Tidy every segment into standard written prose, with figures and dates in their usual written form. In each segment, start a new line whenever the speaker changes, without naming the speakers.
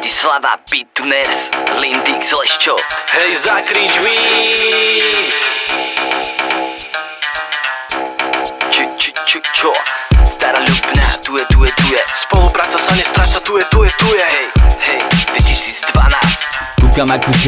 Bratislava, Pitnes, Lindix, Leščo.
Hej, zakrič víc.
Čo? Stará ľubná, tu je.
Spolupráca sa nestráca, tu je.
Hej, 2012.
Kúkam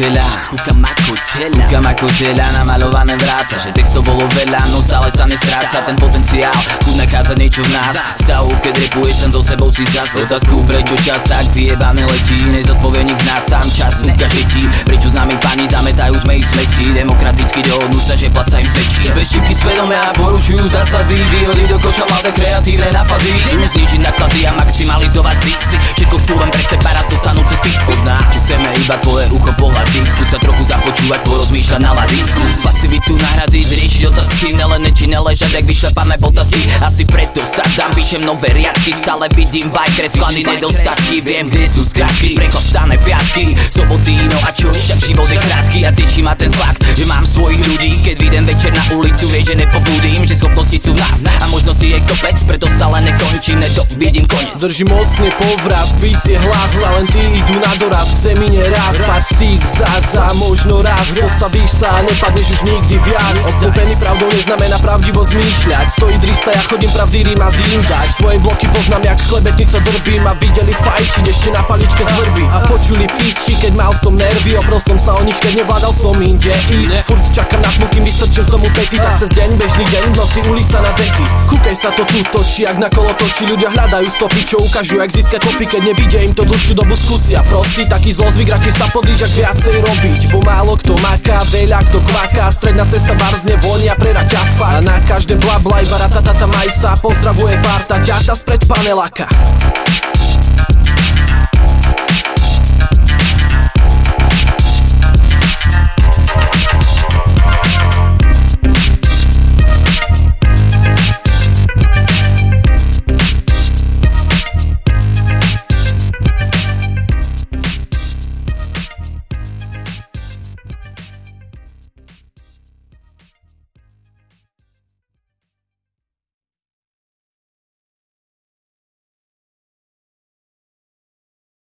ako tela, namalované vráta. Že textov bolo veľa, no stále sa nestráca ten potenciál. Tu nachádza niečo v nás, stavu, keď repuješ sem so sebou si zase. Otázku, prečo čas tak vyjebané letí, nezodpovie nik z nás, sám čas ukáže ti. Prečo s nami pani zametajú sme ich smeti, demokraticky dohodnú sa, že plat sa im svedčí. Bez šipky svedomia porušujú zásady, vyhody do koša mladé kreatívne nápady. Chcú znížiť náklady a maximalizovať zisk. Všetko chcú len pre seba, raz dostanú cez pixu. Chceme iba tvoje ucho pohľadiť, skúsa trochu započúvať, porozmýšľať na ladisku. Pasivitu nahradiť, riešiť otázky, neležať, jak vyšlepané botasky. Asi preto sa dám, píšem nové riadky, stále vidím vajkre, sklady nedostatky. Viem, kde sú skratky, prekostané piatky, soboty, no a čo, však život je krátky. A teší ma ten fakt, že mám svojich ľudí. Keď vyjdem večer na ulicu, vieš, že nepobudím, že schopnosti sú v nás a možnosti je kopec, preto stále nekončím, nedovidím koniec.
Drží mocne povraz, víc je hlas, talenty idú na doraz, k zemi neraz. Pastík za možno raz, postavíš sa a nepadneš už nikdy viac. Obklopený pravdou neznamená pravdivo zmýšľať. Stojí drista, ja chodím pravdý rým a dým dať. Svoje bloky poznám jak chlebetnica drbím. A videli fajčiť ešte na paličke z vrby. A počuli piči, keď mal som nervy. Oprol som sa o nich, keď nevládal som inde ísť. Furt čakám na tmu, kým vystrčil som mu pety. Tak cez deň, bežný deň, v noci ulica na dety. Kúkej sa to tu točí, jak na kolo točí. Ľudia hľadajú stopy, čo ukážu, jak získať kopy. Keď nevidia im to dlhšiu dobu skúsia. Prostý taký zlozvyk, radšej sa podíš, ak viacej robiť. Bo málo kto maká, veľa kto kvaká. Stredná cesta barzne vonia pre raťafa. A na každé blabla iba ratatata majsa. Pozdravuje parta, ťata spred paneláka.